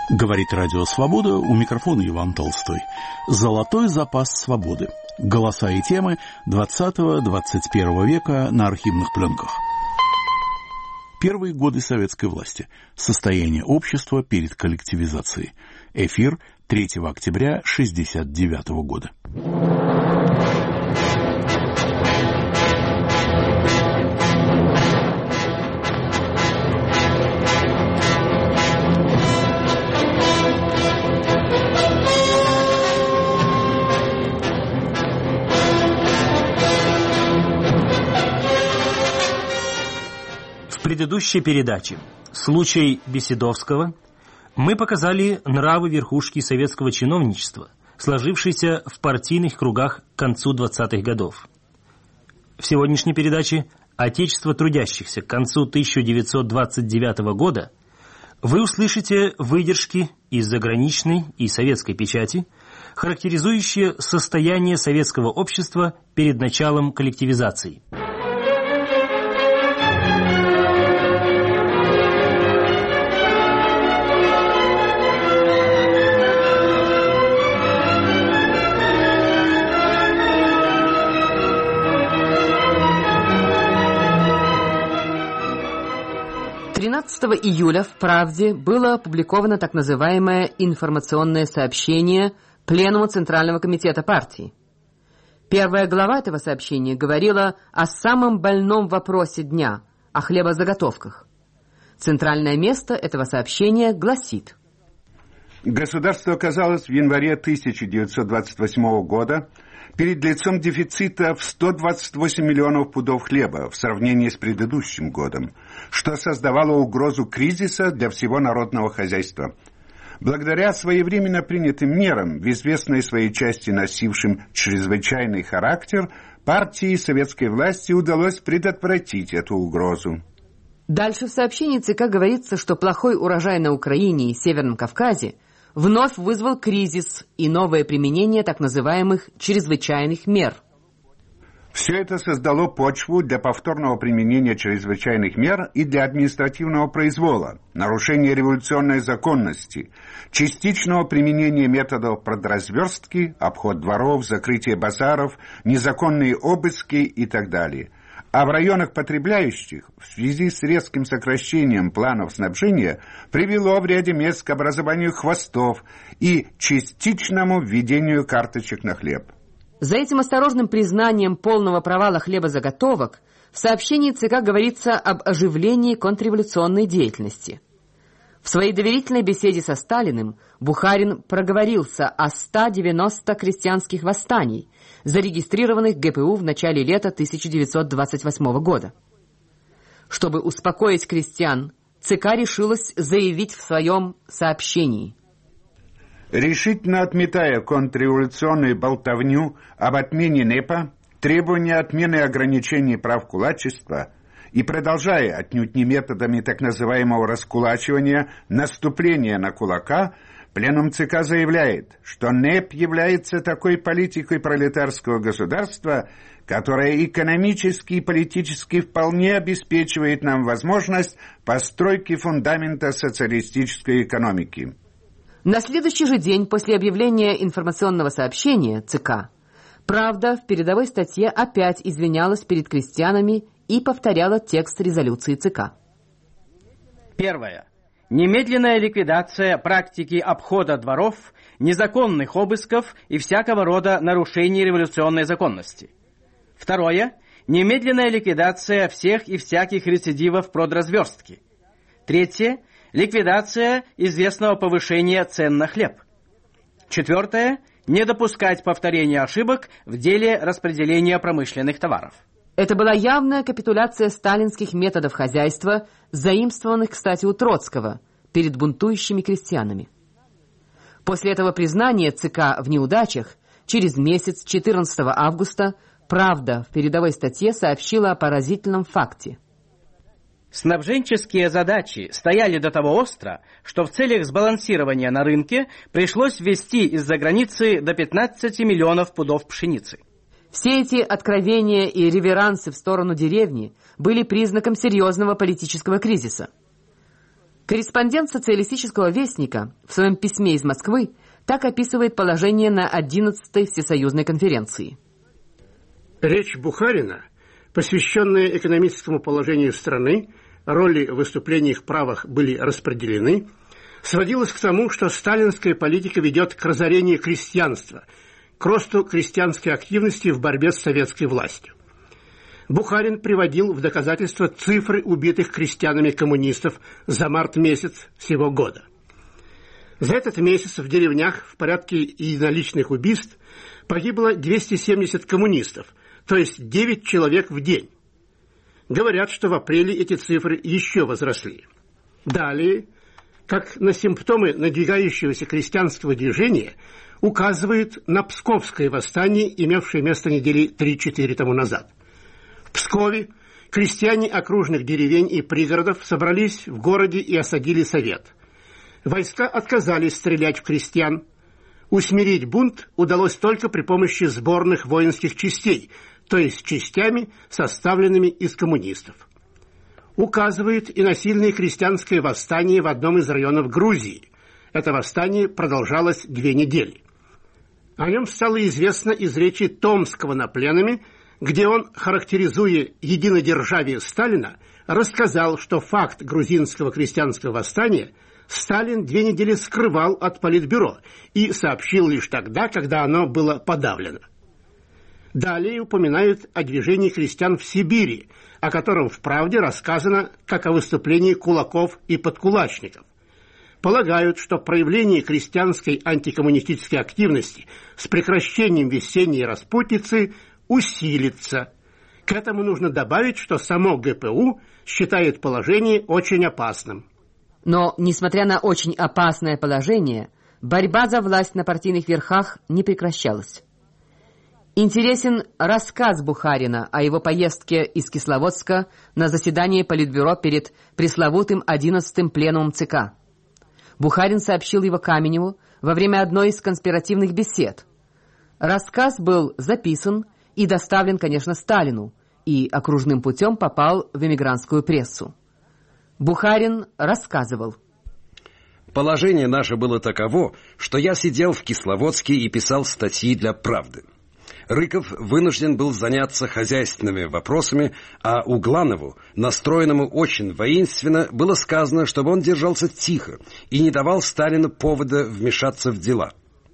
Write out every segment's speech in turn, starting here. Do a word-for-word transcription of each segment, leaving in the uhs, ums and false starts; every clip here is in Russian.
Говорит Радио Свобода, у микрофона Иван Толстой. Золотой запас свободы. Голоса и темы двадцатого-двадцать первого века на архивных пленках. Первые годы советской власти. Состояние общества перед коллективизацией. Эфир третьего октября шестьдесят девятого года. В предыдущей передаче «Случай Беседовского» мы показали нравы верхушки советского чиновничества, сложившейся в партийных кругах к концу двадцатых годов. В сегодняшней передаче «Отечество трудящихся» к концу тысяча девятьсот двадцать девятого года вы услышите выдержки из заграничной и советской печати, характеризующие состояние советского общества перед началом коллективизации. тринадцатого июля в «Правде» было опубликовано так называемое информационное сообщение Пленума Центрального комитета партии. Первая глава этого сообщения говорила о самом больном вопросе дня – о хлебозаготовках. Центральное место этого сообщения гласит: Государство оказалось в январе тысяча девятьсот двадцать восьмого года перед лицом дефицита в сто двадцать восемь миллионов пудов хлеба в сравнении с предыдущим годом, что создавало угрозу кризиса для всего народного хозяйства. Благодаря своевременно принятым мерам, в известной своей части носившим чрезвычайный характер, партии и советской власти удалось предотвратить эту угрозу. Дальше в сообщении ЦК говорится, что плохой урожай на Украине и Северном Кавказе вновь вызвал кризис и новое применение так называемых чрезвычайных мер. Все это создало почву для повторного применения чрезвычайных мер и для административного произвола, нарушения революционной законности, частичного применения методов продразверстки, обход дворов, закрытие базаров, незаконные обыски и так далее. А в районах потребляющих в связи с резким сокращением планов снабжения привело в ряде мест к образованию хвостов и частичному введению карточек на хлеб. За этим осторожным признанием полного провала хлебозаготовок в сообщении ЦК говорится об оживлении контрреволюционной деятельности. В своей доверительной беседе со Сталиным Бухарин проговорился о ста девяноста крестьянских восстаний, зарегистрированных ГПУ в начале лета тысяча девятьсот двадцать восьмого года. Чтобы успокоить крестьян, ЦК решилось заявить в своем сообщении: решительно отметая контрреволюционную болтовню об отмене НЭПа, требования отмены ограничений прав кулачества и продолжая отнюдь не методами так называемого раскулачивания наступления на кулака, Пленум ЦК заявляет, что НЭП является такой политикой пролетарского государства, которая экономически и политически вполне обеспечивает нам возможность постройки фундамента социалистической экономики. На следующий же день после объявления информационного сообщения ЦК «Правда» в передовой статье опять извинялась перед крестьянами и повторяла текст резолюции ЦК. Первое. Немедленная ликвидация практики обхода дворов, незаконных обысков и всякого рода нарушений революционной законности. Второе. Немедленная ликвидация всех и всяких рецидивов продразверстки. Третье. Ликвидация известного повышения цен на хлеб. Четвертое. Не допускать повторения ошибок в деле распределения промышленных товаров. Это была явная капитуляция сталинских методов хозяйства, заимствованных, кстати, у Троцкого, перед бунтующими крестьянами. После этого признания ЦК в неудачах, через месяц, четырнадцатого августа, «Правда» в передовой статье сообщила о поразительном факте. Снабженческие задачи стояли до того остро, что в целях сбалансирования на рынке пришлось ввести из-за границы до пятнадцати миллионов пудов пшеницы. Все эти откровения и реверансы в сторону деревни были признаком серьезного политического кризиса. Корреспондент социалистического вестника в своем письме из Москвы так описывает положение на одиннадцатой всесоюзной конференции. Речь Бухарина, посвященная экономическому положению страны, роли в выступлениях правах были распределены, сводилась к тому, что сталинская политика ведет к разорению крестьянства, к росту крестьянской активности в борьбе с советской властью. Бухарин приводил в доказательство цифры убитых крестьянами-коммунистов за март месяц сего года. За этот месяц в деревнях в порядке единоличных убийств погибло двести семьдесят коммунистов, то есть девять человек в день. Говорят, что в апреле эти цифры еще возросли. Далее, как на симптомы надвигающегося крестьянского движения, указывает на Псковское восстание, имевшее место недели три-четыре тому назад. В Пскове крестьяне окружных деревень и пригородов собрались в городе и осадили совет. Войска отказались стрелять в крестьян. Усмирить бунт удалось только при помощи сборных воинских частей, то есть частями, составленными из коммунистов. Указывает и на сильное крестьянское восстание в одном из районов Грузии. Это восстание продолжалось две недели. О нем стало известно из речи Томского на пленуме, где он, характеризуя единодержавие Сталина, рассказал, что факт грузинского крестьянского восстания Сталин две недели скрывал от Политбюро и сообщил лишь тогда, когда оно было подавлено. Далее упоминают о движении крестьян в Сибири, о котором в «Правде» рассказано как о выступлении кулаков и подкулачников. Полагают, что проявление крестьянской антикоммунистической активности с прекращением весенней распутицы усилится. К этому нужно добавить, что само ГПУ считает положение очень опасным. Но, несмотря на очень опасное положение, борьба за власть на партийных верхах не прекращалась. Интересен рассказ Бухарина о его поездке из Кисловодска на заседание Политбюро перед пресловутым одиннадцатым пленумом ЦК. Бухарин сообщил его Каменеву во время одной из конспиративных бесед. Рассказ был записан и доставлен, конечно, Сталину, и окружным путем попал в эмигрантскую прессу. Бухарин рассказывал. Положение наше было таково, что я сидел в Кисловодске и писал статьи для «Правды». Рыков вынужден был заняться хозяйственными вопросами, а Угланову, настроенному очень воинственно, было сказано, чтобы он держался тихо и не давал Сталину повода вмешаться в дела.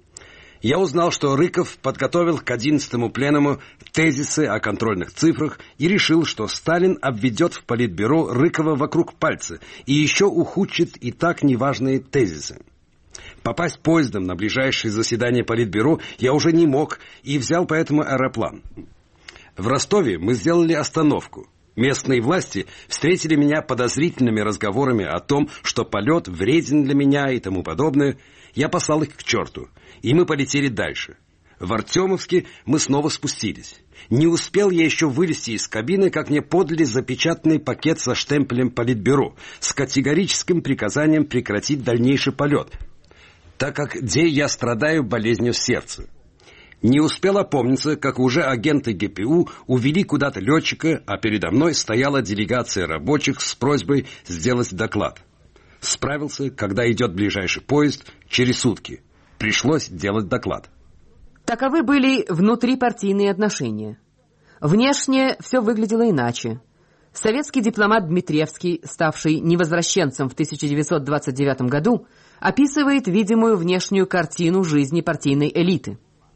Я узнал, что Рыков подготовил к одиннадцатому пленуму тезисы о контрольных цифрах и решил, что Сталин обведет в Политбюро Рыкова вокруг пальца и еще ухудшит и так неважные тезисы. Попасть поездом на ближайшее заседание Политбюро я уже не мог и взял поэтому аэроплан. В Ростове мы сделали остановку. Местные власти встретили меня подозрительными разговорами о том, что полет вреден для меня и тому подобное. Я послал их к черту, и мы полетели дальше. В Артемовске мы снова спустились. Не успел я еще вылезти из кабины, как мне подали запечатанный пакет со штемпелем Политбюро с категорическим приказанием прекратить дальнейший полет, так как где я страдаю болезнью сердца. Не успел опомниться, как уже агенты ГПУ увели куда-то летчика, а передо мной стояла делегация рабочих с просьбой сделать доклад. Справился, когда идет ближайший поезд, через сутки. Пришлось делать доклад. Таковы были внутрипартийные отношения. Внешне все выглядело иначе. Советский дипломат Дмитриевский, ставший невозвращенцем в тысяча девятьсот двадцать девятом году, описывает видимую внешнюю картину жизни партийной элиты.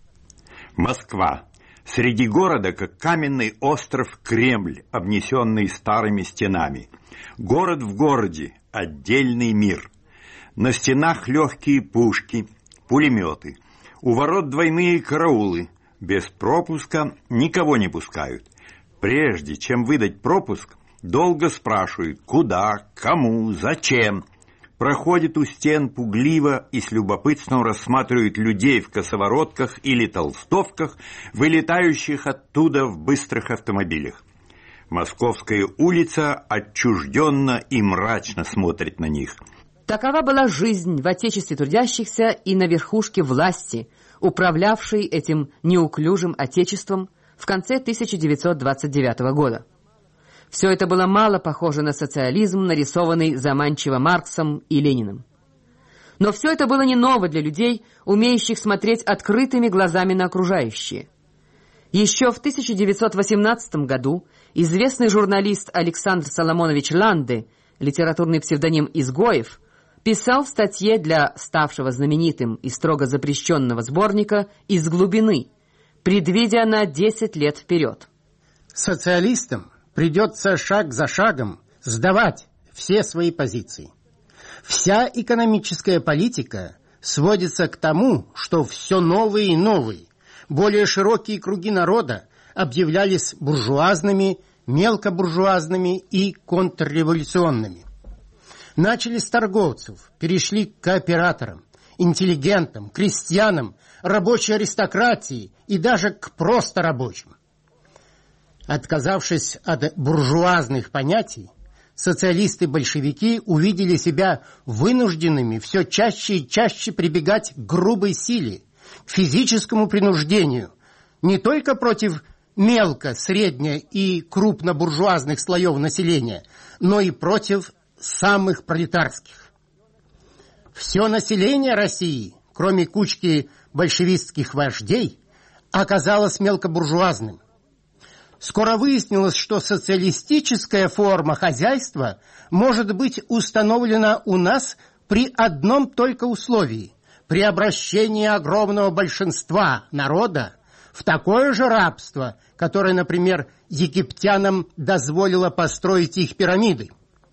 Москва. Среди города, как каменный остров Кремль, обнесенный старыми стенами. Город в городе, отдельный мир. На стенах легкие пушки, пулеметы. У ворот двойные караулы. Без пропуска никого не пускают. Прежде чем выдать пропуск, долго спрашивают, куда, кому, зачем. Проходит у стен пугливо и с любопытством рассматривают людей в косоворотках или толстовках, вылетающих оттуда в быстрых автомобилях. Московская улица отчужденно и мрачно смотрит на них. Такова была жизнь в отечестве трудящихся и на верхушке власти, управлявшей этим неуклюжим отечеством в конце тысяча девятьсот двадцать девятого года. Все это было мало похоже на социализм, нарисованный заманчиво Марксом и Лениным. Но все это было не ново для людей, умеющих смотреть открытыми глазами на окружающее. Еще в тысяча девятьсот восемнадцатом году известный журналист Александр Соломонович Ланде, литературный псевдоним «Изгоев», писал в статье для ставшего знаменитым и строго запрещенного сборника «Из глубины», предвидя на десять лет вперед. Социалистам придется шаг за шагом сдавать все свои позиции. Вся экономическая политика сводится к тому, что все новые и новые, более широкие круги народа объявлялись буржуазными, мелкобуржуазными и контрреволюционными. Начали с торговцев, перешли к кооператорам, интеллигентам, крестьянам, рабочей аристократии и даже к просто рабочим. Отказавшись от буржуазных понятий, социалисты-большевики увидели себя вынужденными все чаще и чаще прибегать к грубой силе, к физическому принуждению, не только против мелко-, средне- и крупнобуржуазных слоев населения, но и против самых пролетарских. Все население России, кроме кучки большевистских вождей, оказалось мелкобуржуазным. Скоро выяснилось, что социалистическая форма хозяйства может быть установлена у нас при одном только условии – при обращении огромного большинства народа в такое же рабство, которое, например, египтянам дозволило построить их пирамиды.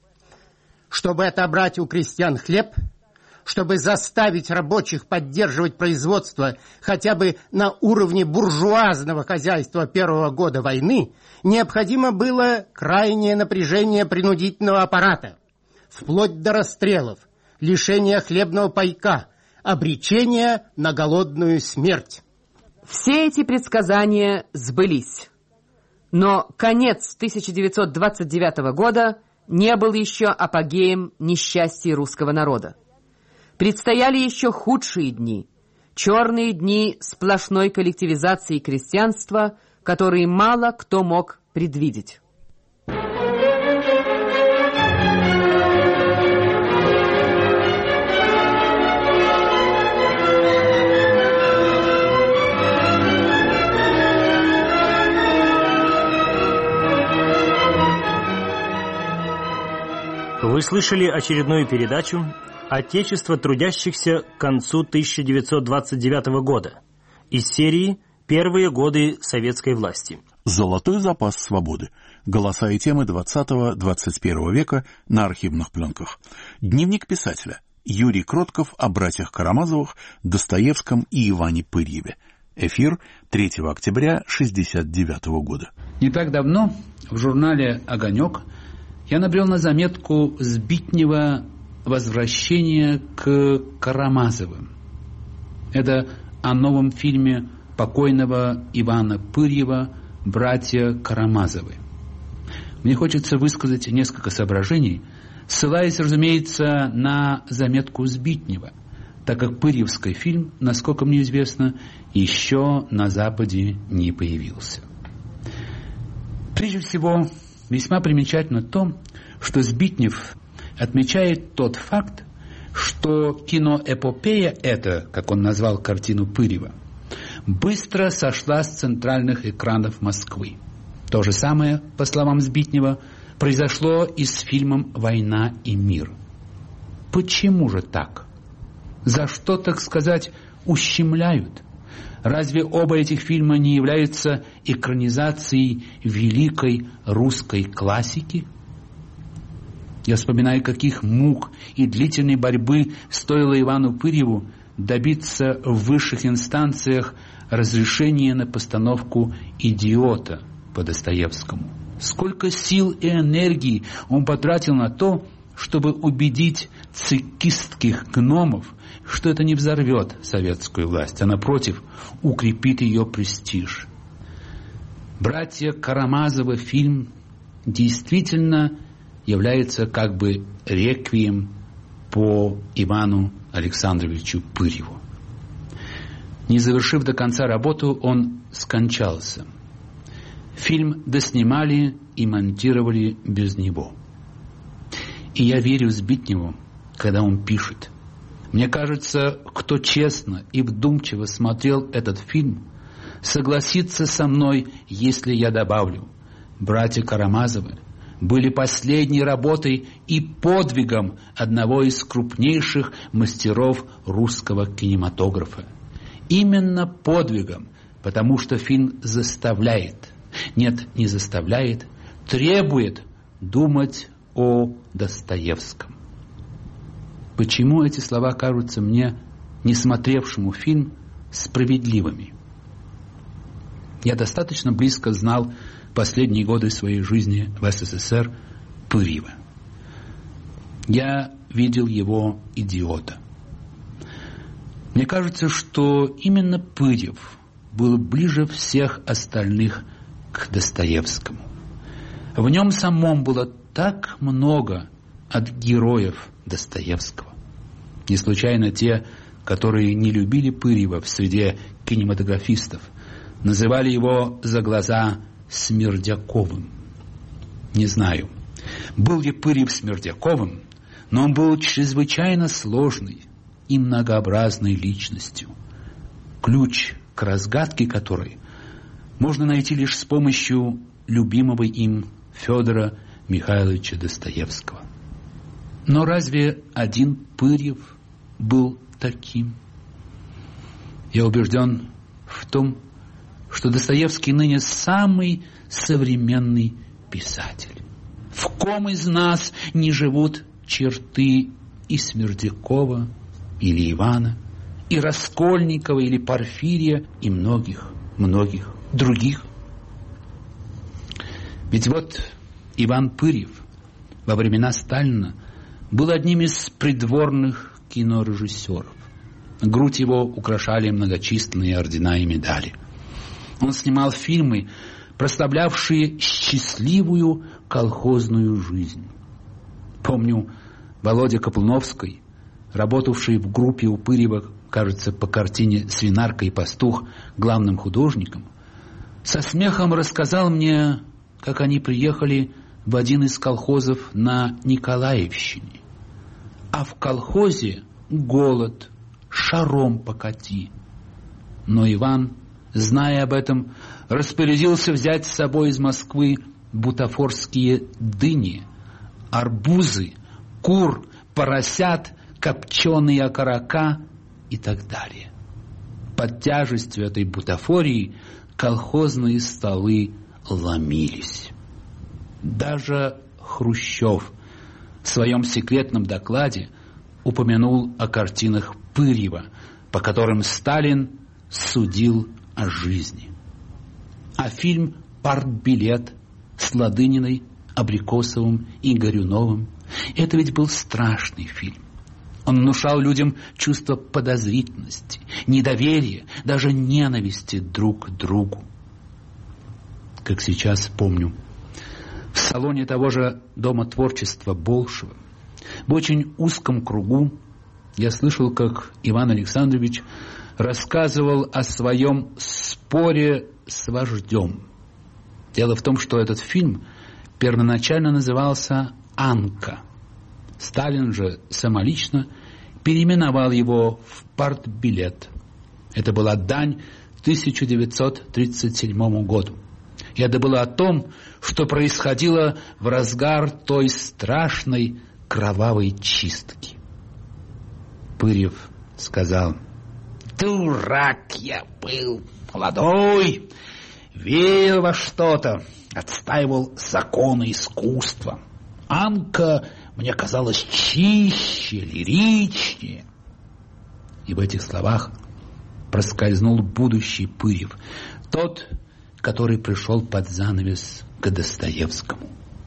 Чтобы отобрать у крестьян хлеб, чтобы заставить рабочих поддерживать производство хотя бы на уровне буржуазного хозяйства первого года войны, необходимо было крайнее напряжение принудительного аппарата, вплоть до расстрелов, лишения хлебного пайка, обречения на голодную смерть. Все эти предсказания сбылись. Но конец тысяча девятьсот двадцать девятого года не был еще апогеем несчастья русского народа. Предстояли еще худшие дни, черные дни сплошной коллективизации крестьянства, которые мало кто мог предвидеть. Вы слышали очередную передачу «Отечество трудящихся к концу тысяча девятьсот двадцать девятого года» из серии «Первые годы советской власти». «Золотой запас свободы. Голоса и темы двадцатого-двадцать первого века на архивных пленках». Дневник писателя. Юрий Кротков о братьях Карамазовых, Достоевском и Иване Пырьеве. Эфир третьего октября шестьдесят девятого года. Не так давно в журнале «Огонек» я набрел на заметку Збитнева «Возвращение к Карамазовым». Это о новом фильме покойного Ивана Пырьева «Братья Карамазовы». Мне хочется высказать несколько соображений, ссылаясь, разумеется, на заметку Збитнева, так как пырьевский фильм, насколько мне известно, еще на Западе не появился. Прежде всего, весьма примечательно то, что Збитнев отмечает тот факт, что киноэпопея эта, как он назвал картину Пырьева, быстро сошла с центральных экранов Москвы. То же самое, по словам Збитнева, произошло и с фильмом «Война и мир». Почему же так? За что, так сказать, ущемляют? Разве оба этих фильма не являются экранизацией великой русской классики? Я вспоминаю, каких мук и длительной борьбы стоило Ивану Пырьеву добиться в высших инстанциях разрешения на постановку «Идиота» по Достоевскому. Сколько сил и энергии он потратил на то, чтобы убедить цикистских гномов, что это не взорвет советскую власть, а, напротив, укрепит ее престиж. «Братья Карамазовы» фильм действительно является как бы реквием по Ивану Александровичу Пырьеву. Не завершив до конца работу, он скончался. Фильм доснимали и монтировали без него. И я верю Збитневу, когда он пишет: «Мне кажется, кто честно и вдумчиво смотрел этот фильм, согласится со мной, если я добавлю: братья Карамазовы были последней работой и подвигом одного из крупнейших мастеров русского кинематографа. Именно подвигом, потому что фильм заставляет, нет, не заставляет, требует думать о Достоевском». Почему эти слова кажутся мне, не смотревшему фильм, справедливыми? Я достаточно близко знал последние годы своей жизни в СССР Пырьева. Я видел его идиота. Мне кажется, что именно Пырьев был ближе всех остальных к Достоевскому. В нем самом было так много от героев Достоевского. Не случайно те, которые не любили Пырьева в среде кинематографистов, называли его за глаза Смердяковым. Не знаю, был ли Пырьев Смердяковым, но он был чрезвычайно сложной и многообразной личностью, ключ к разгадке которой можно найти лишь с помощью любимого им Федора Михайловича Достоевского. Но разве один Пырьев был таким? Я убежден в том, что Достоевский ныне самый современный писатель. В ком из нас не живут черты и Смердякова, или Ивана, и Раскольникова, или Порфирия, и многих, многих других? Ведь вот Иван Пырьев во времена Сталина был одним из придворных кинорежиссеров. Грудь его украшали многочисленные ордена и медали. Он снимал фильмы, прославлявшие счастливую колхозную жизнь. Помню, Володя Каплуновский, работавший в группе у Пырьева, кажется, по картине «Свинарка и пастух» главным художником, со смехом рассказал мне, как они приехали в один из колхозов на Николаевщине. А в колхозе голод, шаром покати. Но Иван, зная об этом, распорядился взять с собой из Москвы бутафорские дыни, арбузы, кур, поросят, копченые окорока и так далее. Под тяжестью этой бутафории колхозные столы ломились. Даже Хрущев в своем секретном докладе упомянул о картинах Пырьева, по которым Сталин судил о жизни. А фильм «Партбилет» с Ладыниной, Абрикосовым и Горюновым — это ведь был страшный фильм. Он внушал людям чувство подозрительности, недоверия, даже ненависти друг к другу. Как сейчас помню, в салоне того же Дома творчества Болшева в очень узком кругу я слышал, как Иван Александрович рассказывал о своем споре с вождем. Дело в том, что этот фильм первоначально назывался «Анка». Сталин же самолично переименовал его в «Партбилет». Это была дань тысяча девятьсот тридцать седьмому году. И это было о том, что происходило в разгар той страшной кровавой чистки. Пырьев сказал: «Дурак я был, молодой, верил во что-то, отстаивал законы искусства. Анка мне казалась чище, лиричнее». И в этих словах проскользнул будущий Пырьев, тот, который пришел под занавес к Достоевскому.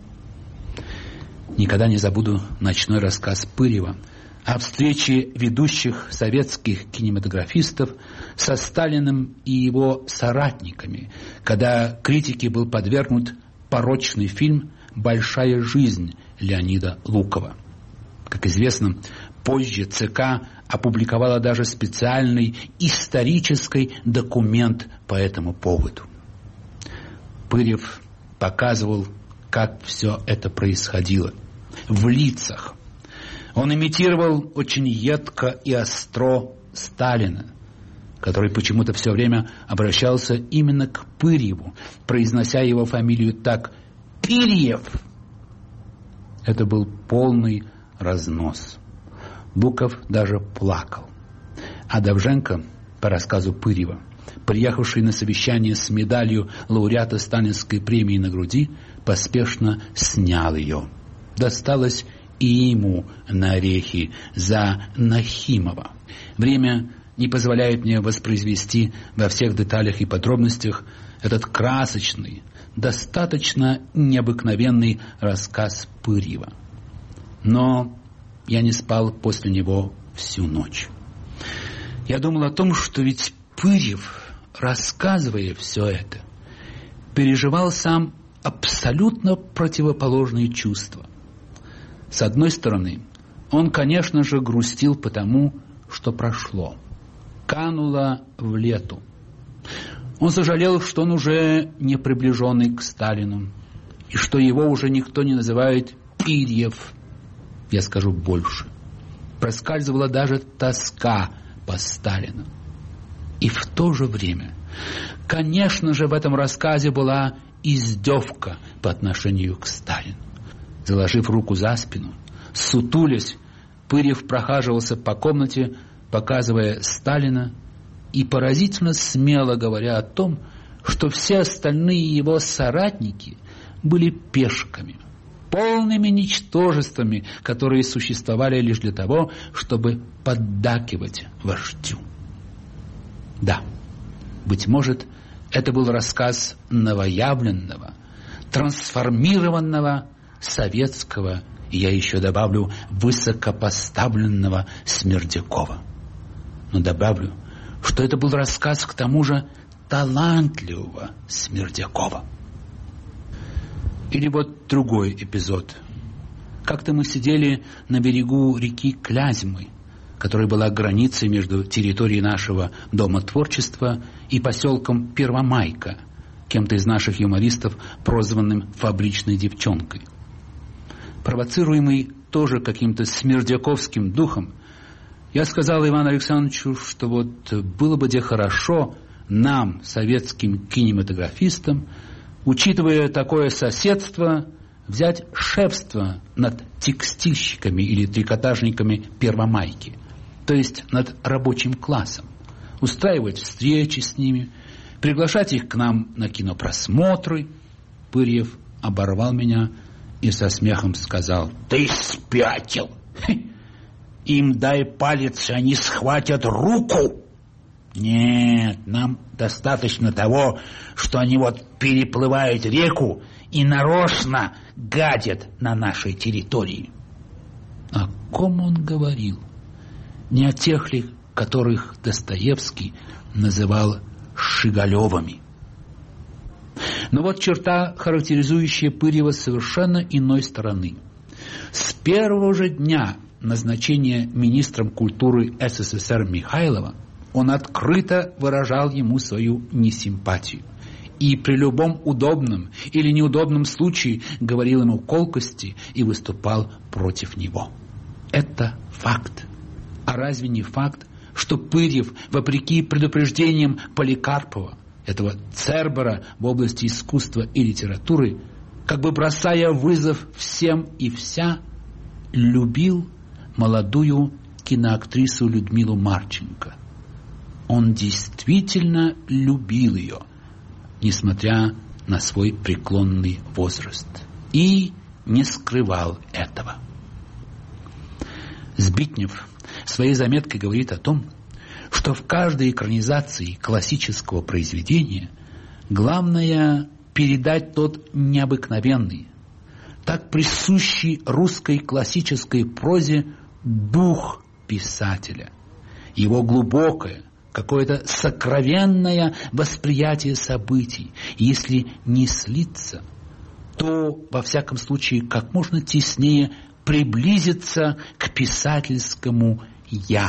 Никогда не забуду ночной рассказ Пырьева о встрече ведущих советских кинематографистов со Сталиным и его соратниками, когда критике был подвергнут порочный фильм «Большая жизнь» Леонида Лукова. Как известно, позже ЦК опубликовала даже специальный исторический документ по этому поводу. Пырьев показывал, как все это происходило. В лицах. Он имитировал очень едко и остро Сталина, который почему-то все время обращался именно к Пырьеву, произнося его фамилию так: «Пырьев». Это был полный разнос. Буков даже плакал. А Довженко, по рассказу Пырьева, приехавший на совещание с медалью лауреата Сталинской премии на груди, поспешно снял ее. Досталось и ему на орехи за Нахимова. Время не позволяет мне воспроизвести во всех деталях и подробностях этот красочный, достаточно необыкновенный рассказ Пырьева. Но я не спал после него всю ночь. Я думал о том, что ведь Пырьев, рассказывая все это, переживал сам абсолютно противоположные чувства. С одной стороны, он, конечно же, грустил по тому, что прошло, кануло в лету. Он сожалел, что он уже не приближенный к Сталину, и что его уже никто не называет Пырьев. Я скажу больше. Проскальзывала даже тоска по Сталину. И в то же время, конечно же, в этом рассказе была издевка по отношению к Сталину. Заложив руку за спину, сутулясь, Пырьев прохаживался по комнате, показывая Сталина и поразительно смело говоря о том, что все остальные его соратники были пешками, полными ничтожествами, которые существовали лишь для того, чтобы поддакивать вождю. Да, быть может, это был рассказ новоявленного, трансформированного советского, и я еще добавлю, высокопоставленного Смердякова. Но добавлю, что это был рассказ, к тому же, талантливого Смердякова. Или вот другой эпизод. Как-то мы сидели на берегу реки Клязьмы, которая была границей между территорией нашего Дома творчества и поселком Первомайка, кем-то из наших юмористов прозванным «фабричной девчонкой». Провоцируемый тоже каким-то смердяковским духом, я сказал Ивану Александровичу, что вот было бы где хорошо нам, советским кинематографистам, учитывая такое соседство, взять шефство над текстильщиками или трикотажниками Первомайки, то есть над рабочим классом, устраивать встречи с ними, приглашать их к нам на кинопросмотры. Пырьев оборвал меня и со смехом сказал: «Ты спятил! Им дай палец, и они схватят руку! Нет, нам достаточно того, что они вот переплывают реку и нарочно гадят на нашей территории». О ком он говорил? Не о тех ли, которых Достоевский называл Шигалевыми. Но вот черта, характеризующая Пырьева с совершенно иной стороны. С первого же дня назначения министром культуры СССР Михайлова он открыто выражал ему свою несимпатию и при любом удобном или неудобном случае говорил ему колкости и выступал против него. Это факт. А разве не факт, что Пырьев, вопреки предупреждениям Поликарпова, этого Цербера в области искусства и литературы, как бы бросая вызов всем и вся, любил молодую киноактрису Людмилу Марченко? Он действительно любил ее, несмотря на свой преклонный возраст, и не скрывал этого. Збитнев в своей заметке говорит о том, что в каждой экранизации классического произведения главное передать тот необыкновенный, так присущий русской классической прозе дух писателя, его глубокое, какое-то сокровенное восприятие событий. Если не слиться, то, во всяком случае, как можно теснее приблизиться к писательскому «я».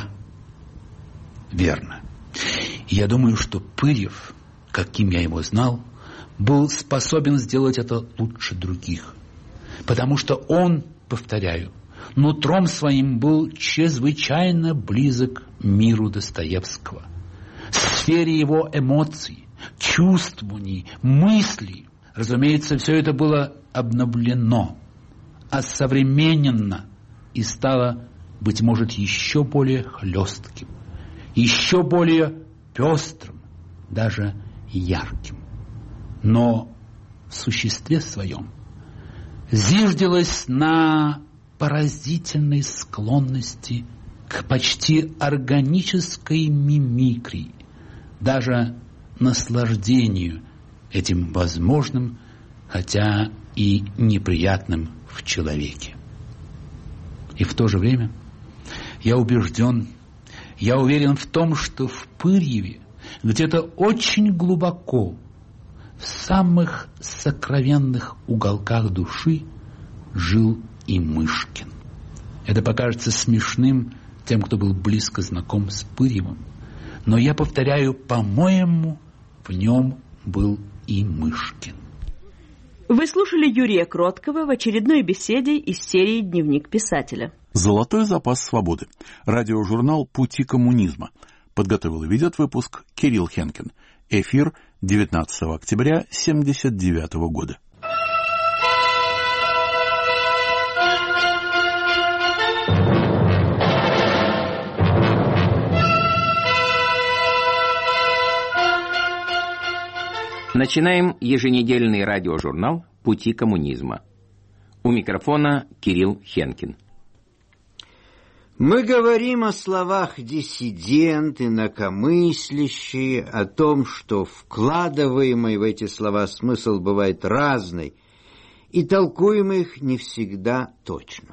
Верно. Я думаю, что Пырьев, каким я его знал, был способен сделать это лучше других. Потому что он, повторяю, нутром своим был чрезвычайно близок миру Достоевского. В сфере его эмоций, чувствований, мыслей, разумеется, все это было обновлено, осовременено и стало, быть может, еще более хлестким, еще более пестрым, даже ярким. Но в существе своем зиждилось на поразительной склонности к почти органической мимикрии, даже наслаждению этим возможным, хотя и неприятным в человеке. И в то же время я убежден, я уверен в том, что в Пырьеве где-то очень глубоко, в самых сокровенных уголках души жил и Мышкин. Это покажется смешным тем, кто был близко знаком с Пырьевым, но я повторяю, по-моему, в нем был и Мышкин. Вы слушали Юрия Кроткого в очередной беседе из серии «Дневник писателя». «Золотой запас свободы». Радиожурнал «Пути коммунизма». Подготовил и ведет выпуск Кирилл Хенкин. Эфир девятнадцатого октября тысяча девятьсот семьдесят девятого года. Начинаем еженедельный радиожурнал «Пути коммунизма». У микрофона Кирилл Хенкин. Мы говорим о словах «диссидент», «инакомыслящие», о том, что вкладываемый в эти слова смысл бывает разный, и толкуем их не всегда точно.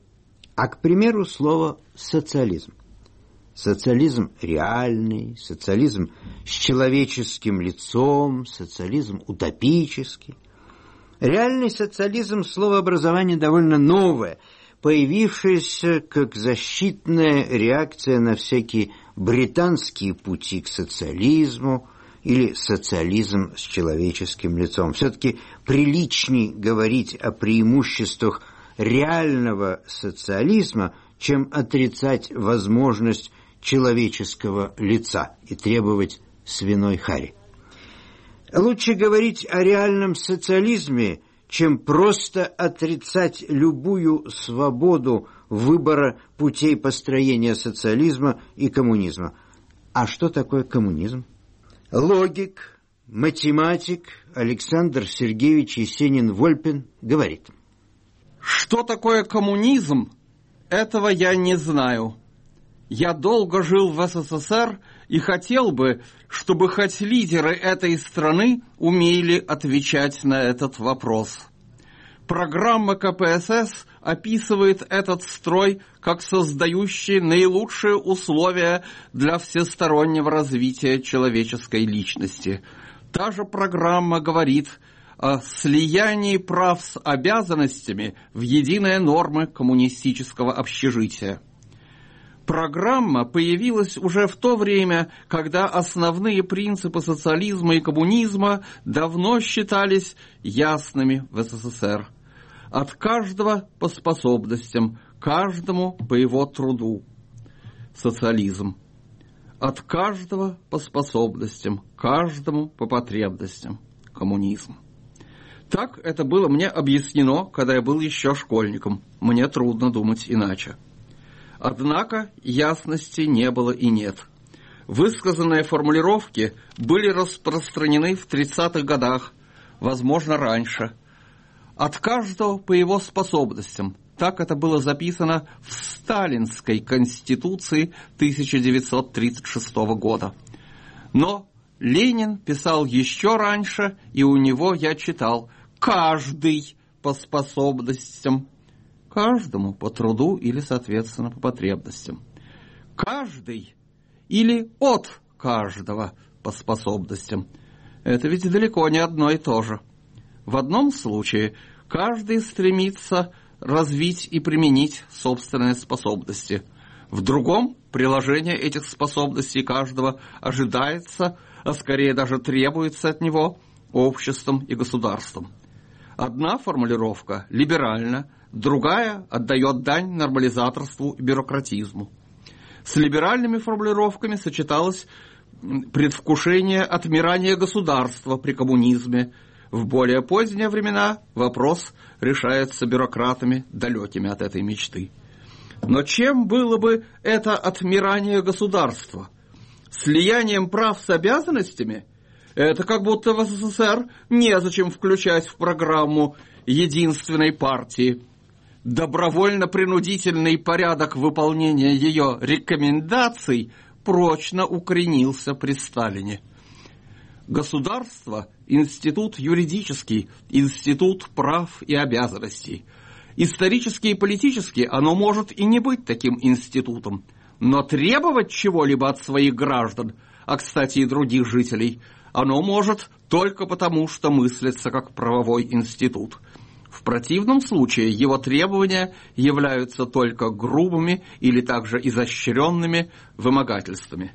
А, к примеру, слово «социализм». Социализм реальный, социализм с человеческим лицом, социализм утопический. Реальный социализм – словообразование довольно новое, появившаяся как защитная реакция на всякие британские пути к социализму или социализм с человеческим лицом. Все-таки приличней говорить о преимуществах реального социализма, чем отрицать возможность человеческого лица и требовать свиной хари. Лучше говорить о реальном социализме, чем просто отрицать любую свободу выбора путей построения социализма и коммунизма. А что такое коммунизм? Логик, математик Александр Сергеевич Есенин-Вольпин говорит: что такое коммунизм, этого я не знаю. Я долго жил в СССР и хотел бы, чтобы хоть лидеры этой страны умели отвечать на этот вопрос. Программа ка пэ эс эс описывает этот строй как создающий наилучшие условия для всестороннего развития человеческой личности. Та же программа говорит о слиянии прав с обязанностями в единые нормы коммунистического общежития. Программа появилась уже в то время, когда основные принципы социализма и коммунизма давно считались ясными в СССР. От каждого по способностям, каждому по его труду. Социализм. От каждого по способностям, каждому по потребностям. Коммунизм. Так это было мне объяснено, когда я был еще школьником. Мне трудно думать иначе. Однако ясности не было и нет. Высказанные формулировки были распространены в тридцатых годах, возможно, раньше. От каждого по его способностям. Так это было записано в Сталинской Конституции тысяча девятьсот тридцать шестого года. Но Ленин писал еще раньше, и у него я читал «каждый по способностям». Каждому по труду или, соответственно, по потребностям. Каждый или от каждого по способностям. Это ведь далеко не одно и то же. В одном случае каждый стремится развить и применить собственные способности. В другом приложение этих способностей каждого ожидается, а скорее даже требуется от него, обществом и государством. Одна формулировка либеральна, другая отдает дань нормализаторству и бюрократизму. С либеральными формулировками сочеталось предвкушение отмирания государства при коммунизме. В более поздние времена вопрос решается бюрократами, далекими от этой мечты. Но чем было бы это отмирание государства? Слиянием прав с обязанностями? Это как будто в СССР незачем включать в программу единственной партии. Добровольно-принудительный порядок выполнения ее рекомендаций прочно укоренился при Сталине. Государство – институт юридический, институт прав и обязанностей. Исторически и политически оно может и не быть таким институтом, но требовать чего-либо от своих граждан, а, кстати, и других жителей, оно может только потому, что мыслится как правовой институт. В противном случае его требования являются только грубыми или также изощренными вымогательствами.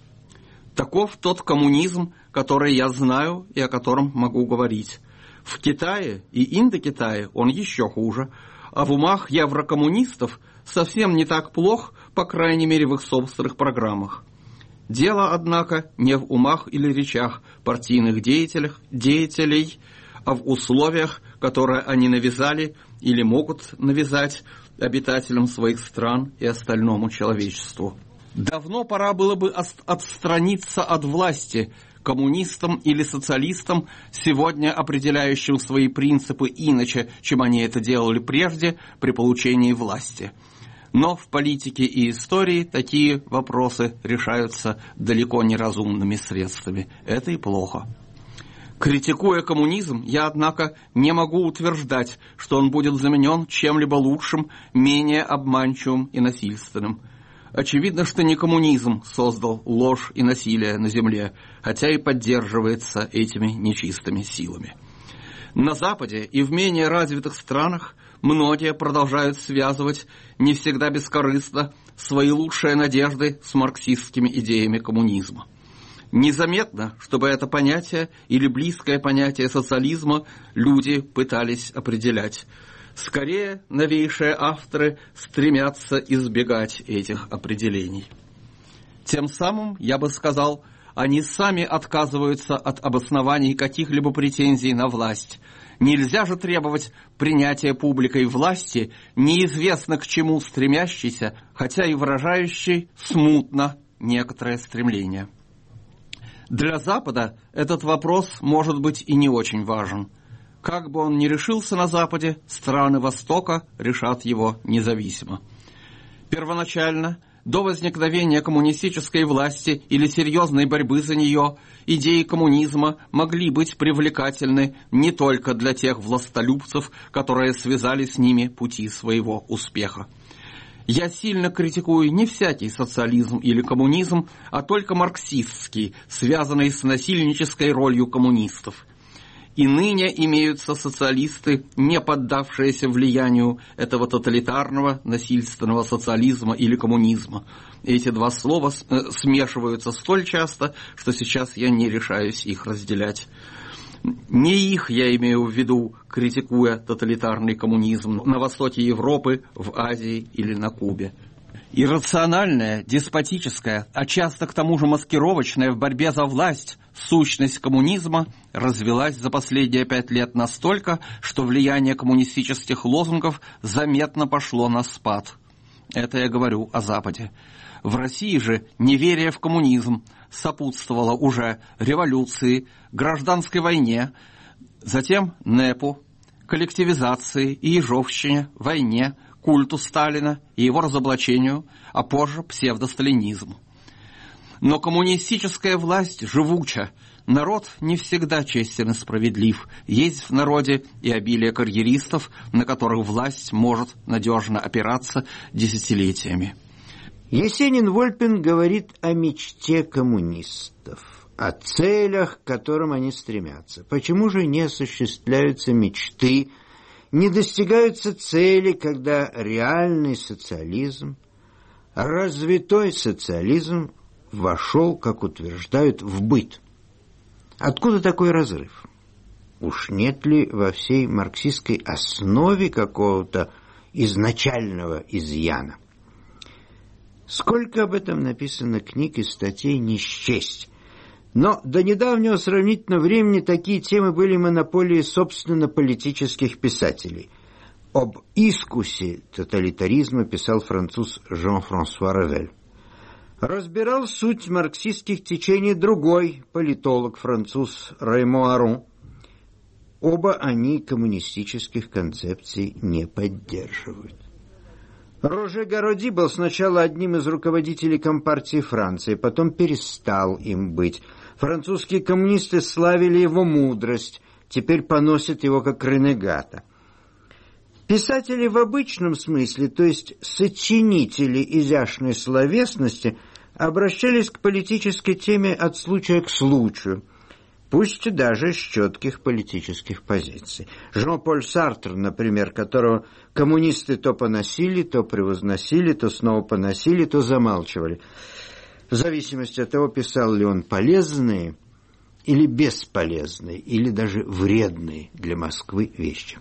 Таков тот коммунизм, который я знаю и о котором могу говорить. В Китае и Индокитае он еще хуже, а в умах еврокоммунистов совсем не так плох, по крайней мере в их собственных программах. Дело, однако, не в умах или речах партийных деятелей, деятелей, а в условиях, которые они навязали или могут навязать обитателям своих стран и остальному человечеству. Давно пора было бы отстраниться от власти коммунистам или социалистам, сегодня определяющим свои принципы иначе, чем они это делали прежде при получении власти. Но в политике и истории такие вопросы решаются далеко не разумными средствами. Это и плохо. Критикуя коммунизм, я, однако, не могу утверждать, что он будет заменен чем-либо лучшим, менее обманчивым и насильственным. Очевидно, что не коммунизм создал ложь и насилие на земле, хотя и поддерживается этими нечистыми силами. На Западе и в менее развитых странах многие продолжают связывать, не всегда бескорыстно, свои лучшие надежды с марксистскими идеями коммунизма. Незаметно, чтобы это понятие или близкое понятие социализма люди пытались определять. Скорее, новейшие авторы стремятся избегать этих определений. Тем самым, я бы сказал, они сами отказываются от обоснований каких-либо претензий на власть. Нельзя же требовать принятия публикой власти, неизвестно к чему стремящейся, хотя и выражающей смутно некоторое стремление. Для Запада этот вопрос может быть и не очень важен. Как бы он ни решился на Западе, страны Востока решат его независимо. Первоначально, до возникновения коммунистической власти или серьезной борьбы за нее, идеи коммунизма могли быть привлекательны не только для тех властолюбцев, которые связали с ними пути своего успеха. Я сильно критикую не всякий социализм или коммунизм, а только марксистский, связанный с насильнической ролью коммунистов. И ныне имеются социалисты, не поддавшиеся влиянию этого тоталитарного, насильственного социализма или коммунизма. Эти два слова смешиваются столь часто, что сейчас я не решаюсь их разделять. Не их я имею в виду, критикуя тоталитарный коммунизм на востоке Европы, в Азии или на Кубе. Иррациональная, деспотическая, а часто к тому же маскировочная в борьбе за власть сущность коммунизма развилась за последние пять лет настолько, что влияние коммунистических лозунгов заметно пошло на спад. Это я говорю о Западе. В России же неверие в коммунизм сопутствовало уже революции, гражданской войне, затем НЭПу, коллективизации и ежовщине, войне, культу Сталина и его разоблачению, а позже псевдосталинизму. Но коммунистическая власть живуча, народ не всегда честен и справедлив, есть в народе и обилие карьеристов, на которых власть может надежно опираться десятилетиями. Есенин-Вольпин говорит о мечте коммунистов, о целях, к которым они стремятся. Почему же не осуществляются мечты, не достигаются цели, когда реальный социализм, развитой социализм вошел, как утверждают, в быт? Откуда такой разрыв? уж нет ли во всей марксистской основе какого-то изначального изъяна. Сколько об этом написано книг и статей не счесть. Но до недавнего сравнительного времени такие темы были монополией собственно политических писателей. Об искусе тоталитаризма писал француз Жан-Франсуа Ревель. Разбирал суть марксистских течений другой политолог, француз Реймо Арон. Оба они коммунистических концепций не поддерживают. Роже Гароди был сначала одним из руководителей Компартии Франции, потом перестал им быть. Французские коммунисты славили его мудрость, теперь поносят его как ренегата. Писатели в обычном смысле, то есть сочинители изящной словесности, обращались к политической теме от случая к случаю, пусть даже с четких политических позиций. Жан-Поль Сартр, например, которого коммунисты то поносили, то превозносили, то снова поносили, то замалчивали. В зависимости от того, писал ли он полезные или бесполезные, или даже вредные для Москвы вещи.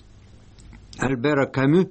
Альбера Камю,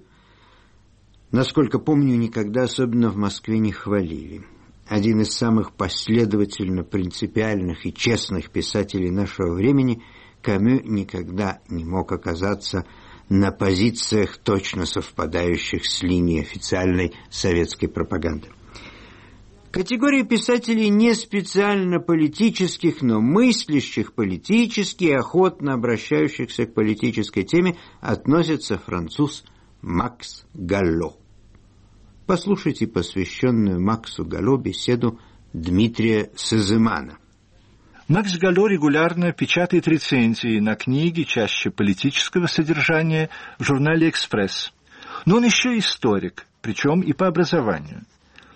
насколько помню, никогда особенно в Москве не хвалили. Один из самых последовательно принципиальных и честных писателей нашего времени, Камю никогда не мог оказаться на позициях, точно совпадающих с линией официальной советской пропаганды. Категория писателей не специально политических, но мыслящих политически и охотно обращающихся к политической теме относится француз Макс Галло. Послушайте посвященную Максу Галло беседу Дмитрия Сызымана. Макс Галло регулярно печатает рецензии на книги, чаще политического содержания, в журнале «Экспресс». Но он еще историк, причем и по образованию.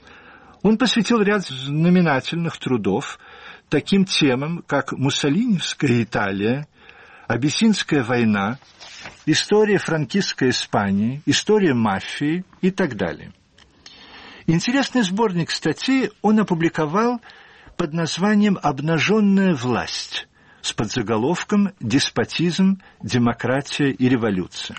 Он посвятил ряд знаменательных трудов таким темам, как Муссолиневская Италия, Абиссинская война, история франкистской Испании, история мафии и так далее. Интересный сборник статей он опубликовал под названием «Обнаженная власть» с подзаголовком «Деспотизм, демократия и революция».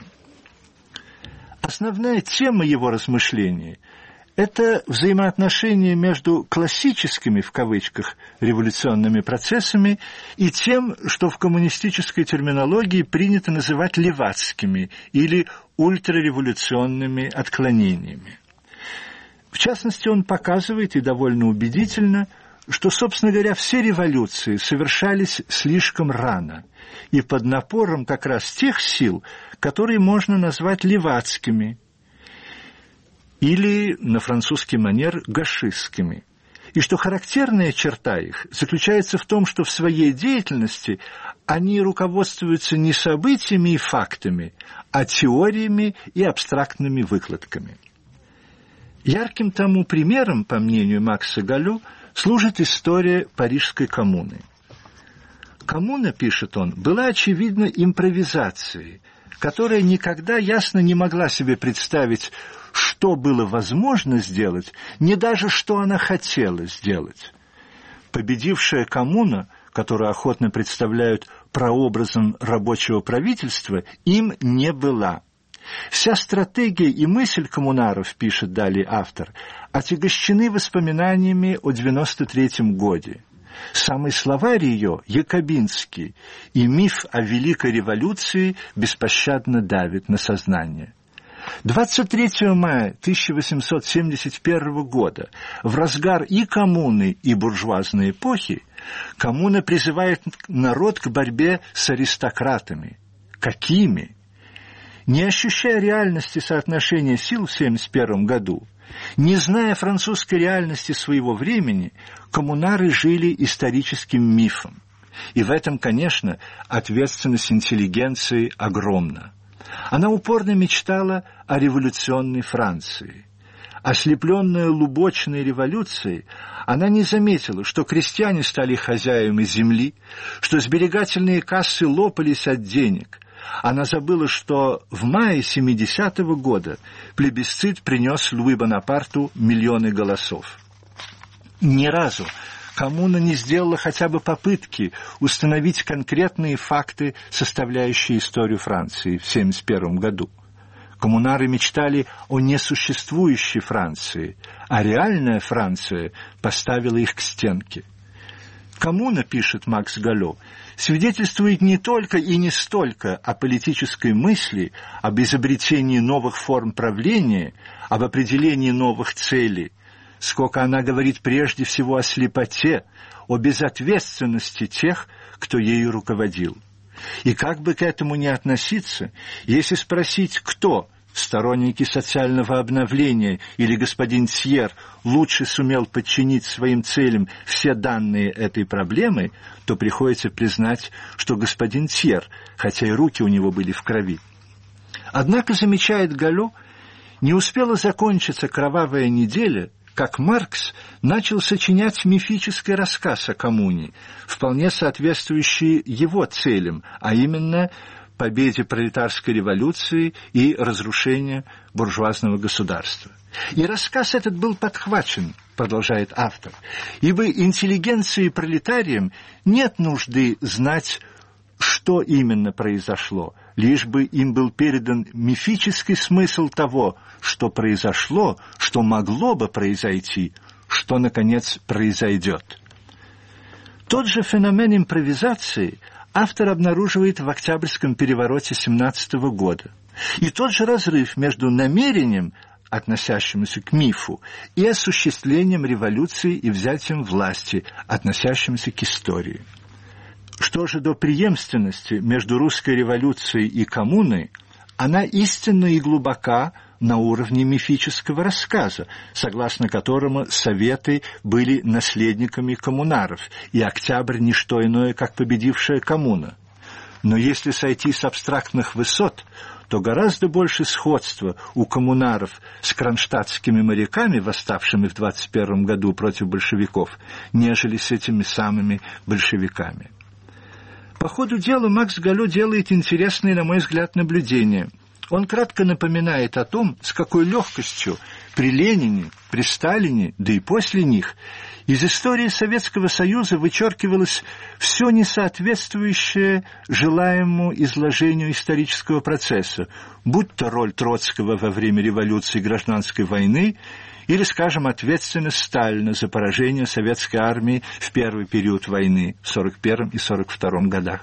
Основная тема его размышлений – это взаимоотношения между классическими, в кавычках, революционными процессами и тем, что в коммунистической терминологии принято называть левацкими или ультрареволюционными отклонениями. В частности, он показывает, и довольно убедительно, что, собственно говоря, все революции совершались слишком рано и под напором как раз тех сил, которые можно назвать левацкими, или, на французский манер, гашистскими, и что характерная черта их заключается в том, что в своей деятельности они руководствуются не событиями и фактами, а теориями и абстрактными выкладками. Ярким тому примером, по мнению Макса Галло, служит история Парижской коммуны. Коммуна, пишет он, была очевидно импровизацией, которая никогда ясно не могла себе представить, что было возможно сделать, не даже что она хотела сделать. Победившая коммуна, которую охотно представляют прообразом рабочего правительства, им не была. Вся стратегия и мысль коммунаров, пишет далее автор, отягощены воспоминаниями о девяносто третьем годе. Самый словарь ее, якобинский, и миф о Великой революции беспощадно давит на сознание. двадцать третьего мая тысяча восемьсот семьдесят первого года, в разгар и коммуны, и буржуазной эпохи, коммуна призывает народ к борьбе с аристократами. Какими? Не ощущая реальности соотношения сил в семьдесят первом году, не зная французской реальности своего времени, коммунары жили историческим мифом. И в этом, конечно, ответственность интеллигенции огромна. Она упорно мечтала о революционной Франции. Ослепленная лубочной революцией, она не заметила, что крестьяне стали хозяевами земли, что сберегательные кассы лопались от денег. Она забыла, что в мае семидесятого года плебисцит принес Луи Бонапарту миллионы голосов. Ни разу, коммуна не сделала хотя бы попытки установить конкретные факты, составляющие историю Франции в семьдесят первом году. Коммунары мечтали о несуществующей Франции, а реальная Франция поставила их к стенке. Коммуна, пишет Макс Галлё, свидетельствует не только и не столько о политической мысли, об изобретении новых форм правления, об определении новых целей, сколько она говорит прежде всего о слепоте, о безответственности тех, кто ею руководил. И как бы к этому ни относиться, если спросить, кто, сторонники социального обновления или господин Тьер, лучше сумел подчинить своим целям все данные этой проблемы, то приходится признать, что господин Тьер, хотя и руки у него были в крови. Однако, замечает Галлё, не успела закончиться кровавая неделя, как Маркс начал сочинять мифический рассказ о коммуне, вполне соответствующий его целям, а именно победе пролетарской революции и разрушению буржуазного государства. И рассказ этот был подхвачен, продолжает автор, ибо интеллигенции и пролетариям нет нужды знать, что именно произошло, лишь бы им был передан мифический смысл того, что произошло, что могло бы произойти, что, наконец, произойдет. Тот же феномен импровизации автор обнаруживает в Октябрьском перевороте семнадцатого года. И тот же разрыв между намерением, относящимся к мифу, и осуществлением революции и взятием власти, относящимся к истории. Что же до преемственности между русской революцией и коммуной, она истинна и глубока на уровне мифического рассказа, согласно которому Советы были наследниками коммунаров, и Октябрь – не что иное, как победившая коммуна. Но если сойти с абстрактных высот, то гораздо больше сходства у коммунаров с кронштадтскими моряками, восставшими в двадцать первом году против большевиков, нежели с этими самыми большевиками. По ходу дела Макс Галлё делает интересные, на мой взгляд, наблюдения. Он кратко напоминает о том, с какой легкостью при Ленине, при Сталине, да и после них, из истории Советского Союза вычеркивалось все несоответствующее желаемому изложению исторического процесса, будь то роль Троцкого во время революции и гражданской войны, или, скажем, ответственность Сталина за поражение советской армии в первый период войны в сорок первом и сорок втором годах.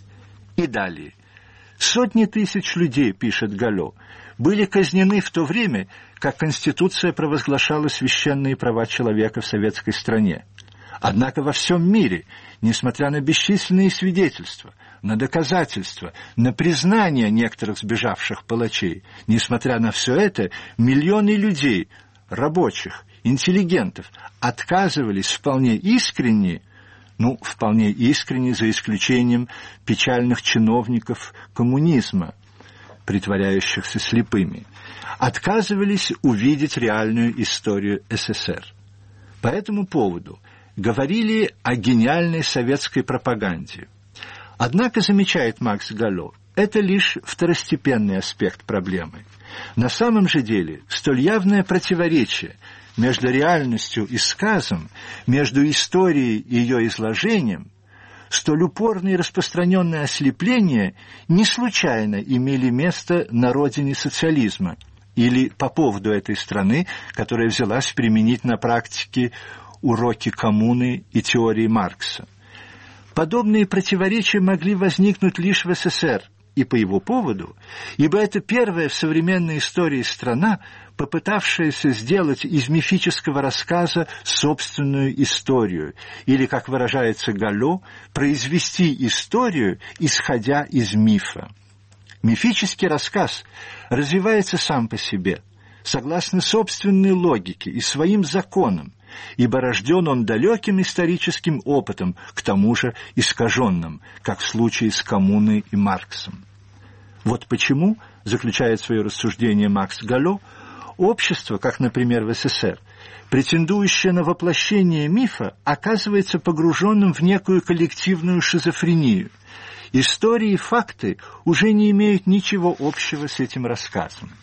И далее. Сотни тысяч людей, пишет Галлё, были казнены в то время, как Конституция провозглашала священные права человека в советской стране. Однако во всем мире, несмотря на бесчисленные свидетельства, на доказательства, на признание некоторых сбежавших палачей, несмотря на все это, миллионы людей, рабочих, интеллигентов, отказывались вполне искренне, ну, вполне искренне, за исключением печальных чиновников коммунизма, притворяющихся слепыми, отказывались увидеть реальную историю СССР. По этому поводу говорили о гениальной советской пропаганде. Однако, замечает Макс Галлё, это лишь второстепенный аспект проблемы. На самом же деле, столь явное противоречие между реальностью и сказом, между историей и ее изложением, столь упорное и распространенное ослепление не случайно имели место на родине социализма или по поводу этой страны, которая взялась применить на практике уроки коммуны и теории Маркса. Подобные противоречия могли возникнуть лишь в СССР, и по его поводу, ибо это первая в современной истории страна, попытавшаяся сделать из мифического рассказа собственную историю, или, как выражается Галлё, произвести историю, исходя из мифа. Мифический рассказ развивается сам по себе, согласно собственной логике и своим законам, ибо рожден он далеким историческим опытом, к тому же искаженным, как в случае с коммуной и Марксом. Вот почему, заключает свое рассуждение Макс Галлё, общество, как, например, в СССР, претендующее на воплощение мифа, оказывается погруженным в некую коллективную шизофрению. Истории и факты уже не имеют ничего общего с этим рассказом.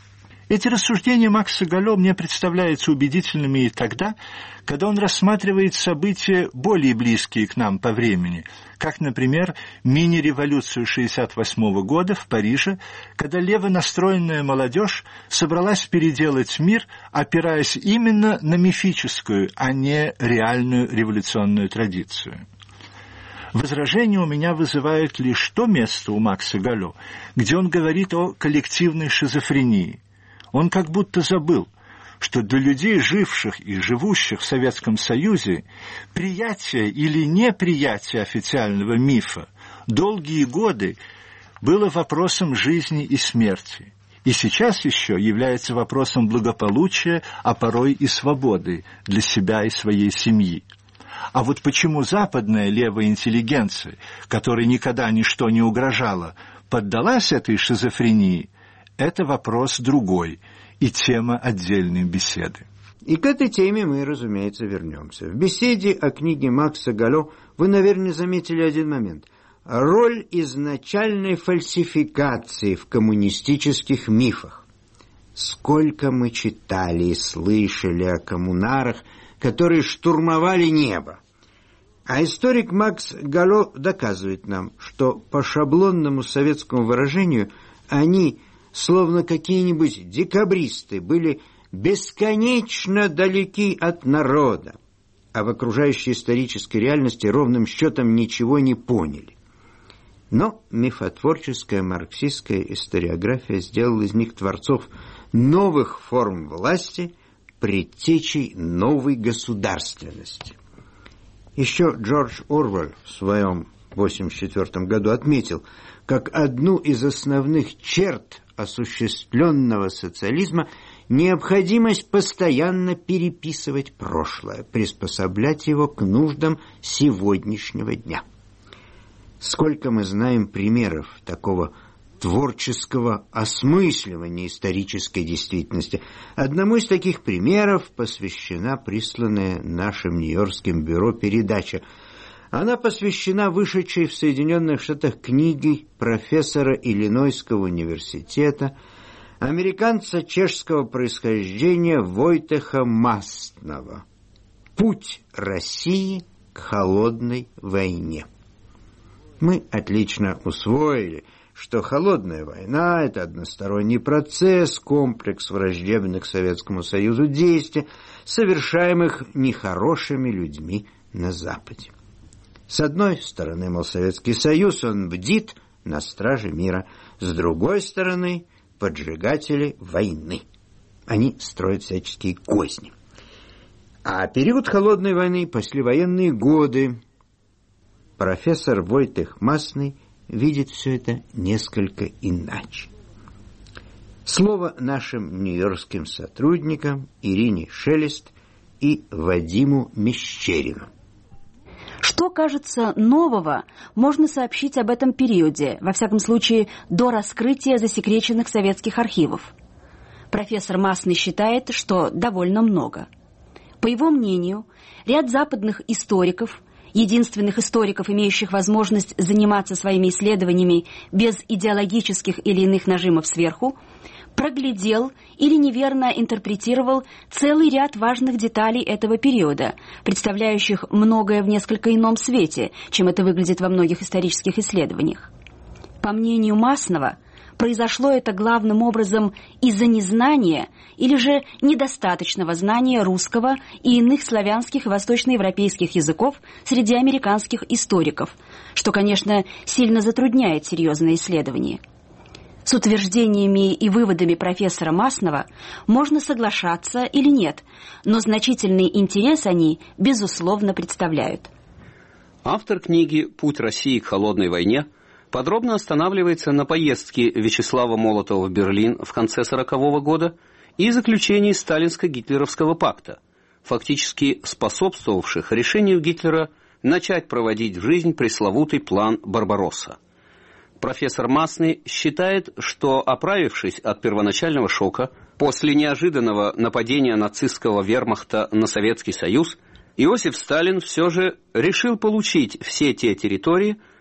Эти рассуждения Макса Галлё мне представляются убедительными и тогда, когда он рассматривает события более близкие к нам по времени, как, например, мини-революцию шестьдесят восьмого года в Париже, когда левонастроенная молодежь собралась переделать мир, опираясь именно на мифическую, а не реальную революционную традицию. Возражение у меня вызывает лишь то место у Макса Галлё, где он говорит о коллективной шизофрении. Он как будто забыл, что для людей, живших и живущих в Советском Союзе, приятие или неприятие официального мифа долгие годы было вопросом жизни и смерти, и сейчас еще является вопросом благополучия, а порой и свободы для себя и своей семьи. А вот почему западная левая интеллигенция, которой никогда ничто не угрожало, поддалась этой шизофрении, это вопрос другой и тема отдельной беседы. И к этой теме мы, разумеется, вернемся. В беседе о книге Макса Галлё вы, наверное, заметили один момент. Роль изначальной фальсификации в коммунистических мифах. Сколько мы читали и слышали о коммунарах, которые штурмовали небо. А историк Макс Галлё доказывает нам, что по шаблонному советскому выражению они, словно какие-нибудь декабристы, были бесконечно далеки от народа, а в окружающей исторической реальности ровным счетом ничего не поняли. Но мифотворческая марксистская историография сделала из них творцов новых форм власти, предтечей новой государственности. Еще Джордж Оруэлл в своем восемьдесят четвёртом году отметил, как одну из основных черт осуществленного социализма необходимость постоянно переписывать прошлое, приспособлять его к нуждам сегодняшнего дня. Сколько мы знаем примеров такого творческого осмысливания исторической действительности. Одному из таких примеров посвящена присланная нашим нью-йоркским бюро передача. Она посвящена вышедшей в Соединенных Штатах книге профессора Иллинойского университета, американца чешского происхождения Войтеха Масного «Путь России к холодной войне». Мы отлично усвоили, что холодная война – это односторонний процесс, комплекс враждебных Советскому Союзу действий, совершаемых нехорошими людьми на Западе. С одной стороны, мол, Советский Союз, он бдит на страже мира. С другой стороны, поджигатели войны. Они строят всяческие козни. А период холодной войны, послевоенные годы, профессор Войтех Масный видит все это несколько иначе. Слово нашим нью-йоркским сотрудникам Ирине Шелест и Вадиму Мещерину. Что, кажется, нового можно сообщить об этом периоде, во всяком случае, до раскрытия засекреченных советских архивов? Профессор Масный считает, что довольно много. По его мнению, ряд западных историков, единственных историков, имеющих возможность заниматься своими исследованиями без идеологических или иных нажимов сверху, проглядел или неверно интерпретировал целый ряд важных деталей этого периода, представляющих многое в несколько ином свете, чем это выглядит во многих исторических исследованиях. По мнению Масного, произошло это главным образом из-за незнания или же недостаточного знания русского и иных славянских и восточноевропейских языков среди американских историков, что, конечно, сильно затрудняет серьезное исследование. С утверждениями и выводами профессора Масного можно соглашаться или нет, но значительный интерес они, безусловно, представляют. Автор книги «Путь России к холодной войне» подробно останавливается на поездке Вячеслава Молотова в Берлин в конце сорокового года и заключении Сталинско-Гитлеровского пакта, фактически способствовавших решению Гитлера начать проводить в жизнь пресловутый план Барбаросса. Профессор Масный считает, что, оправившись от первоначального шока, после неожиданного нападения нацистского вермахта на Советский Союз, Иосиф Сталин все же решил получить все те территории,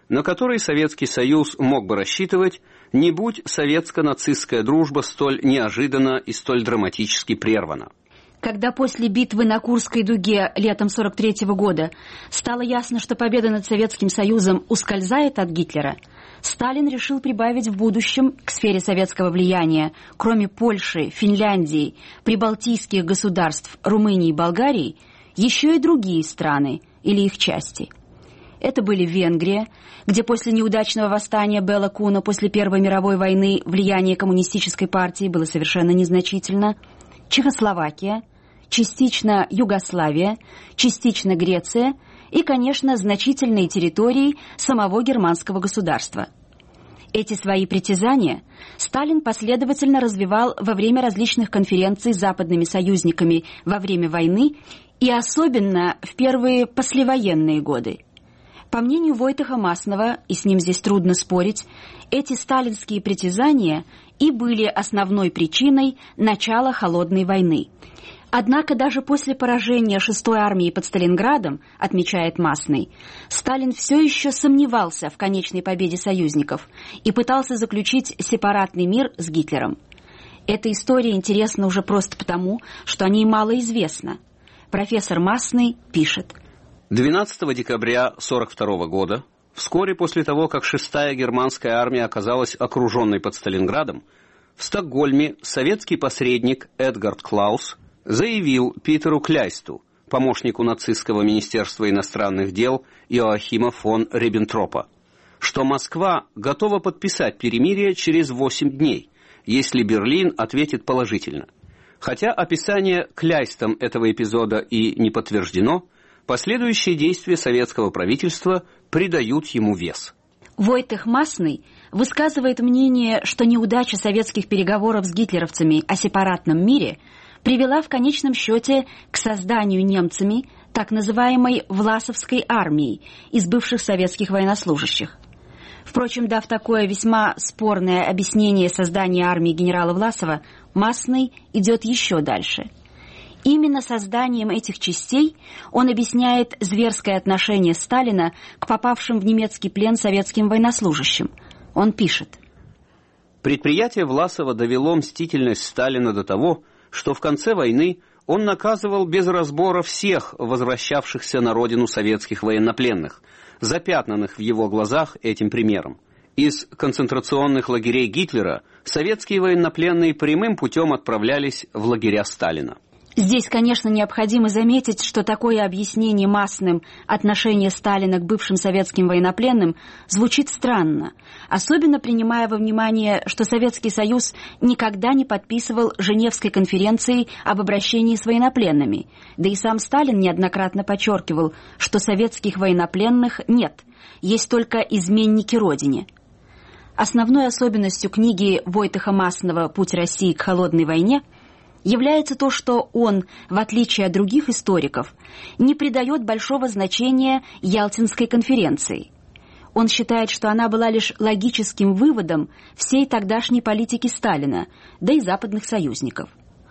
на который Советский Союз мог бы рассчитывать, не будь советско-нацистская дружба столь неожиданно и столь драматически прервана. Когда после битвы на Курской дуге летом сорок третьего года стало ясно, что победа над Советским Союзом ускользает от Гитлера, Сталин решил прибавить в будущем к сфере советского влияния, кроме Польши, Финляндии, прибалтийских государств, Румынии и Болгарии, еще и другие страны или их части. Это были Венгрия, где после неудачного восстания Бела Куна после Первой мировой войны влияние коммунистической партии было совершенно незначительно, Чехословакия, частично Югославия, частично Греция и, конечно, значительные территории самого германского государства. Эти свои притязания Сталин последовательно развивал во время различных конференций с западными союзниками во время войны и особенно в первые послевоенные годы. По мнению Войтеха Масного, и с ним здесь трудно спорить, эти сталинские притязания и были основной причиной начала Холодной войны. Однако даже после поражения шестой армии под Сталинградом, отмечает Масный, Сталин все еще сомневался в конечной победе союзников и пытался заключить сепаратный мир с Гитлером. Эта история интересна уже просто потому, что о ней мало известно. Профессор Масный пишет. двенадцатого декабря сорок второго года, вскоре после того, как шестая германская армия оказалась окруженной под Сталинградом, в Стокгольме советский посредник Эдгард Клаус заявил Питеру Кляйсту, помощнику нацистского министерства иностранных дел Иоахима фон Риббентропа, что Москва готова подписать перемирие через восемь дней, если Берлин ответит положительно. Хотя описание Кляйстом этого эпизода и не подтверждено, последующие действия советского правительства придают ему вес. Войтех Масный высказывает мнение, что неудача советских переговоров с гитлеровцами о сепаратном мире привела в конечном счете к созданию немцами так называемой Власовской армии из бывших советских военнослужащих. Впрочем, дав такое весьма спорное объяснение создания армии генерала Власова, Масный идет еще дальше. Именно созданием этих частей он объясняет зверское отношение Сталина к попавшим в немецкий плен советским военнослужащим. Он пишет. Предприятие Власова довело мстительность Сталина до того, что в конце войны он наказывал без разбора всех возвращавшихся на родину советских военнопленных, запятнанных в его глазах этим примером. Из концентрационных лагерей Гитлера советские военнопленные прямым путем отправлялись в лагеря Сталина. Здесь, конечно, необходимо заметить, что такое объяснение Масным отношения Сталина к бывшим советским военнопленным звучит странно, особенно принимая во внимание, что Советский Союз никогда не подписывал Женевской конференции об обращении с военнопленными, да и сам Сталин неоднократно подчеркивал, что советских военнопленных нет, есть только изменники Родине. Основной особенностью книги Войтеха Масного «Путь России к холодной войне» является то, что он, в отличие от других историков, не придает большого значения Ялтинской конференции. Он считает, что она была лишь логическим выводом всей тогдашней политики Сталина, да и западных союзников.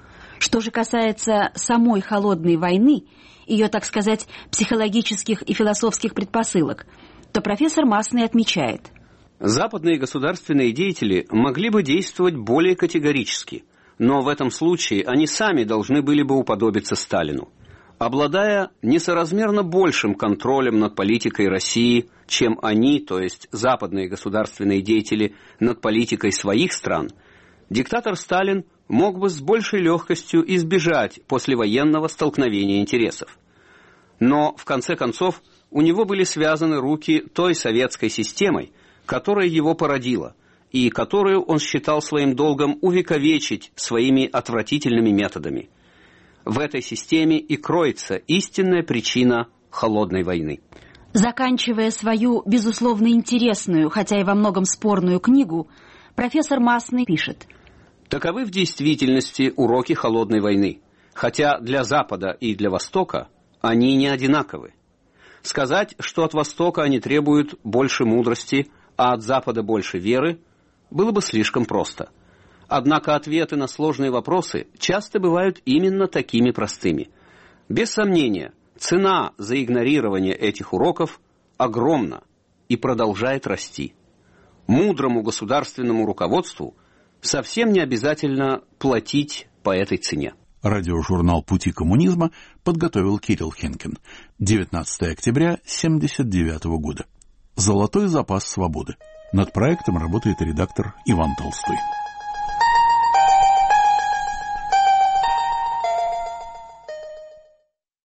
Что же касается самой холодной войны, ее, так сказать, психологических и философских предпосылок, то профессор Масный отмечает. Западные государственные деятели могли бы действовать более категорически, но в этом случае они сами должны были бы уподобиться Сталину. Обладая несоразмерно большим контролем над политикой России, чем они, то есть западные государственные деятели, над политикой своих стран, диктатор Сталин мог бы с большей легкостью избежать послевоенного столкновения интересов. Но, в конце концов, у него были связаны руки той советской системой, которая его породила, и которую он считал своим долгом увековечить своими отвратительными методами. В этой системе и кроется истинная причина холодной войны. Заканчивая свою, безусловно, интересную, хотя и во многом спорную книгу, профессор Масный пишет. Таковы в действительности уроки холодной войны, хотя для Запада и для Востока они не одинаковы. Сказать, что от Востока они требуют больше мудрости, а от Запада больше веры, было бы слишком просто. Однако ответы на сложные вопросы часто бывают именно такими простыми. Без сомнения, цена за игнорирование этих уроков огромна, и продолжает расти. Мудрому государственному руководству совсем не обязательно платить по этой цене. Радиожурнал «Пути коммунизма» подготовил Кирилл Хенкин. девятнадцатого октября семьдесят девятого года. «Золотой запас свободы». Над проектом работает редактор Иван Толстой.